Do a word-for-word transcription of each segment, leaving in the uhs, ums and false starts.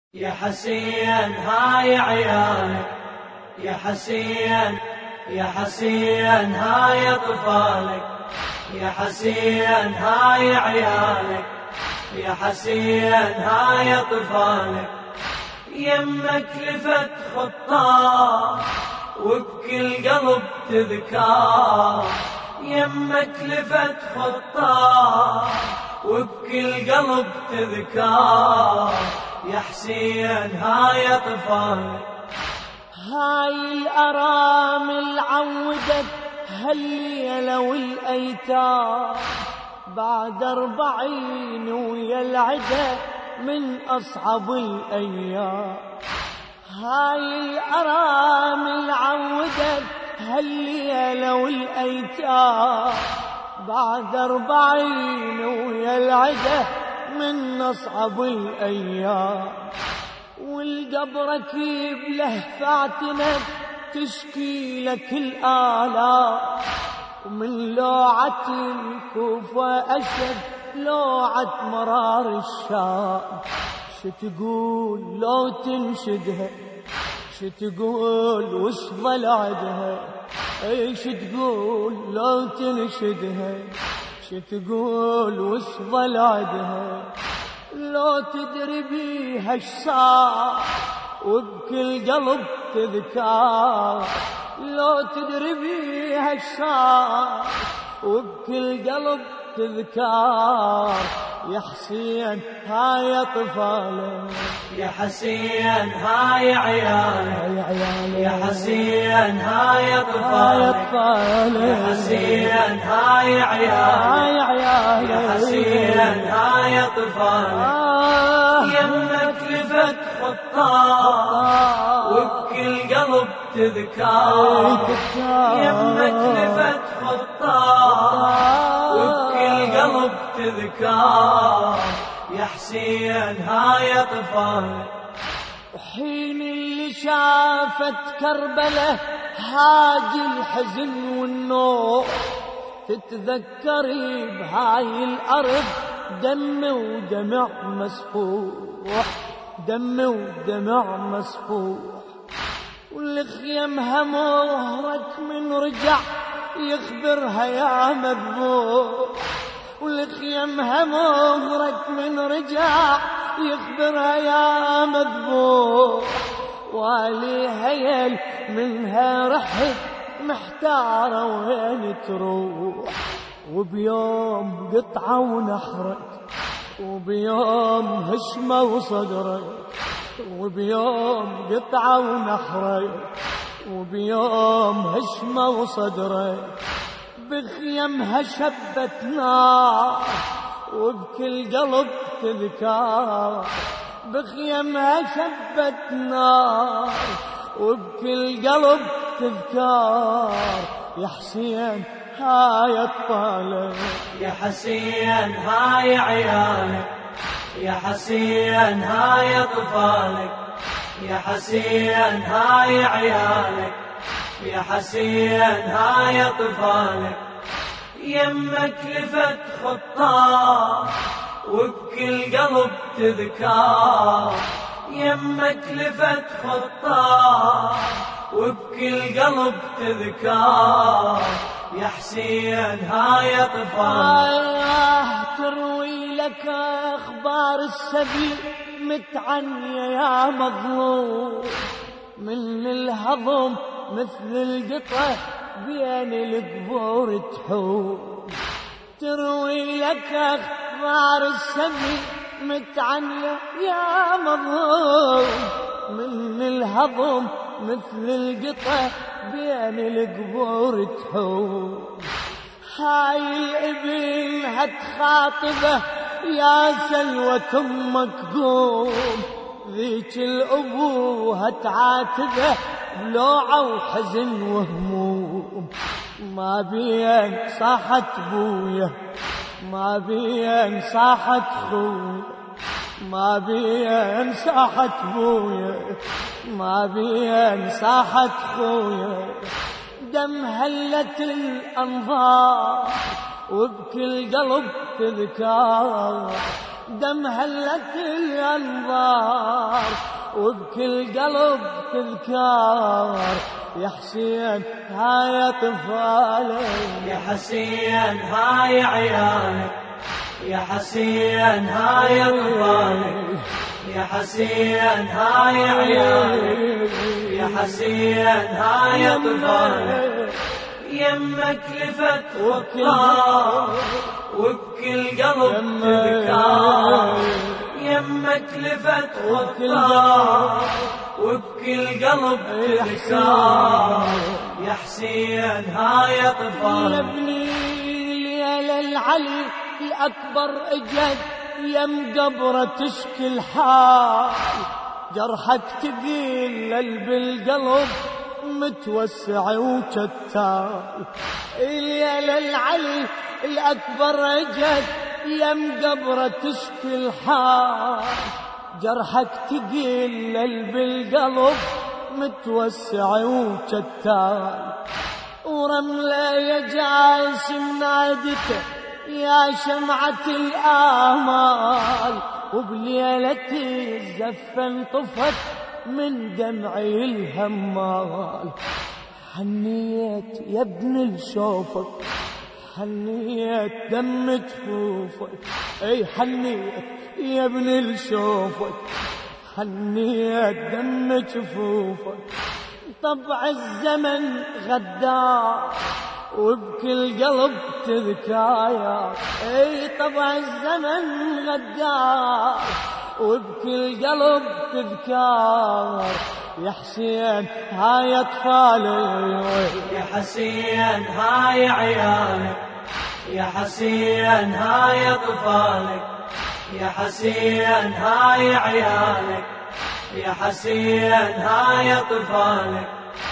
يا حسين هاي عيالك، يا حسين يا حسين هاي أطفالك، يا حسين هاي عيالك، يا حسين هاي أطفالك. يمك لفت خطاه وبكل قلب تذكار، يمك لفت خطاه وبكل قلب تذكار. يا حسين هاي أطفالك، هاي الأرامل عودت هالليلة والأيتام بعد أربعين ويا العدا من أصعب الأيام. هاي الأرامل عودت هالليلة والأيتام بعد أربعين ويا العدا من أصعب الأيام. والقبر كيب له فاتنة تشكي لك الآلام، ومن لوعة الكوفة أشد لوعة مرار الشام. شتقول لو تنشدها، شتقول وش ظل عدها، اي شتقول لو تنشدها، شتقول وش ظل عدها. لو تدري بيها اش صار وبكل قلب تذكار، لو تدري بيها اش صار وبكل قلب تذكار. يا حسين هاي أطفالك، يا حسين هاي عيالك، يا حسين هاي أطفالك، يا حسين هاي عيالك، يا حسين هاي أطفالك. يمك لفت خطاه وبكل قلب تذكار، يمك لفت خطاه وبكل قلب تذكار. يا حسين هاي أطفالك. حين اللي شافت كربلة هاجي الحزن والنوح، تتذكري بهاي الأرض دم ودمع مسفوح، دم ودمع مسفوح. والخيم همورك من رجع يخبرها يا مذبوح، والخيم همورك من رجع يخبرها يا مذبوح. والي هيل منها رحت محتارة وين تروح، وبيوم قطعة ونحرك، وبيوم هشمة وصدرك، وبيوم قطعة ونحرك، وبيوم هشمة وصدرك. بخيمها شبت نار وبكل قلب تذكار، بخيمها شبت نار وبكل قلب تذكار. يا حسين هاي أطفالك، يا حسين هاي عيالك، يا حسين هاي أطفالك، يا حسين هاي عيالك، يا حسين هاي أطفالك. يمك لفت خطاه وبكل قلب تذكار، يمك لفت خطاه وبكل قلب تذكار. يا حسين هاي أطفالك. تروي لك أخبار السبي متعنية يا مظلوم، من الهضم مثل القطة بين القبور تحوم. تروي لك أخبار السبي متعنية يا مظلوم، من الهضم مثل القطة بين القبور تحوم. هاي الابن هتخاطبه يا سلوة امك قوم، ذيك الابو هتعاتبه بلوعة وحزن وهموم. ما بين صاحت بويا، ما بين صاحت خويا، ما بين صاحت بويا، ما بين صاحت خويا. دم هلت الأنظار وبكل قلب تذكار، دم هلت الأنظار وبكل قلب تذكار يا حسين هاي أطفالي يا حسين هاي عيالك يا حسين هاي أطفالك يا حسين هاي عيالك يا حسين هاي أطفالك يمك لفت خطار وبكل قلب تذكار يمك لفت خطار وبكل قلب تذكار يا حسين هاي أطفال يا ابني ليلة العلي الأكبر اجد يم قبره تشكي الحال جرحك تقيل بالقلب متوسع وشتال ليلة العلي الأكبر اجد يم قبره تشكي الحال جرحك تقيل بالقلب متوسع وشتال ورملة يا جاسم نادته يا شمعة الآمال وبليلة الزفة انطفت من دمعي الهمال حنيت يا ابن شوفك حنيت دم جفوفك اي حنيت يا ابن شوفك حنيت دم جفوفك طبع الزمن غدار وبكل قلب تذكايا اي طبع الزمن غدار وبكل قلب تذكار يا حسين هاي اطفالي يا حسين هاي عيالك يا حسين هاي اطفالك يا حسين هاي عيالك يا حسين هاي اطفالك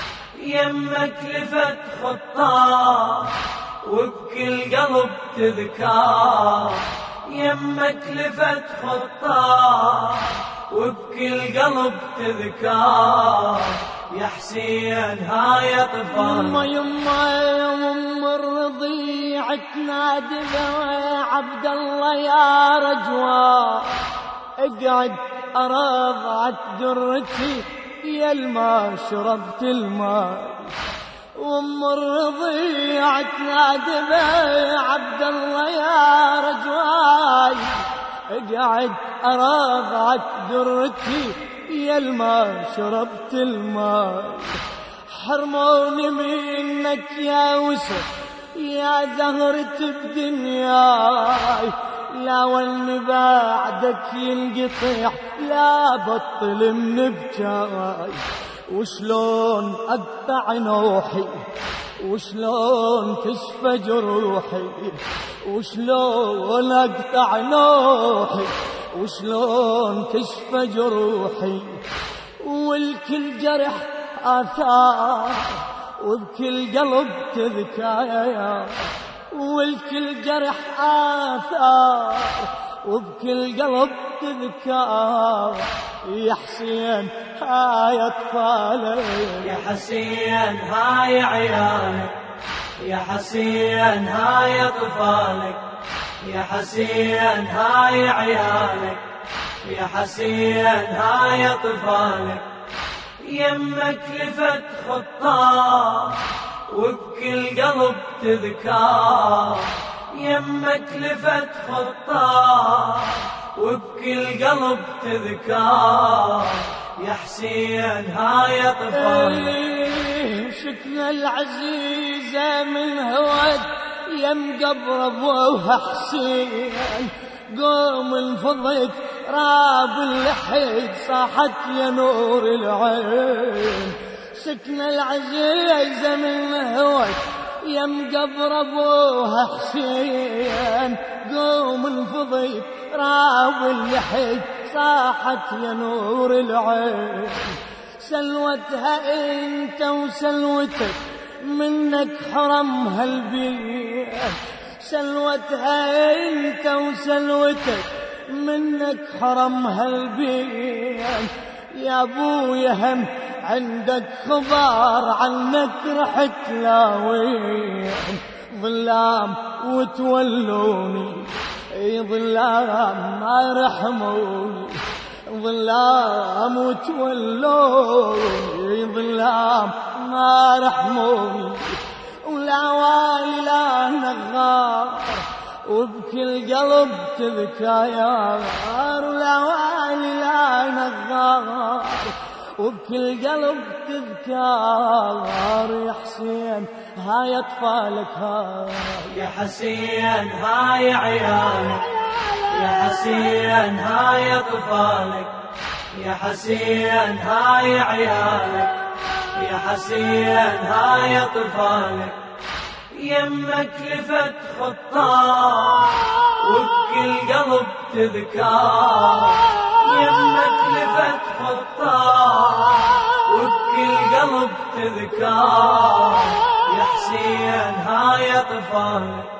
يمك لفت خطار وبكل قلب تذكار يمك لفت خطار وبكل قلب تذكار يا حسين هاي أطفال يما يما يما الرضيع تنادي عبد الله يا رجوان اقعد أرضعت درتي يا الما شربت الماء وام الرضيع تنادي عبد الله يا رجواي اقعد أرضعت درتي يا الما شربت الماء حرموني منك يا وسر يا زهرة بدنياي لا والني بعدك ينقطع لا بطل من بجاي وشلون أقطع نوحي وشلون تشفى جروحي وشلون أقطع نوحي وشلون تشفى جروحي والكل جرح آثار وبكل قلب تذكايا والكل جرح آثار وبكل قلب تذكار يا حسين هاي أطفالي يا حسين هاي عيالك يا حسين هاي أطفالك يا حسين هاي عيالك يا حسين هاي أطفالك يمك لفت خطار وبكل قلب تذكار يمك لفت خطار وبكل قلب تذكار يا حسين هاي أطفالك شكنا العزيزة من هوت يم قبر ابوها حسين قوم انفضت راب اللحد صاحت يا نور العين سكنة العزيزة من هوت يم قبر ابوها حسين قوم انفضت راب اللحد صاحت يا نور العين سلوتها انت وسلوتك منك حرم هالبيت سلوتها انت وسلوتك منك حرم هالبيت يا ابويا هم عندك خبر عنك رحت لاوين ظلام وتولوني اي ظلام ما رحموني ظلام وتولوني ظلام ما رحموني، ولا والي لا نغار وبكل قلب تذكار، ولا والي لا نغار وبكل قلب تذكار. يا حسين هاي أطفالك هاي، يا حسين هاي عيالك، يا حسين هاي أطفالك، يا حسين هاي عيالك، يا حسين هاي أطفالك. يمك لفت خطار وبكل قلب تذكار، يمك لفت خطار وبكل قلب تذكار. يا حسين هاي أطفالك،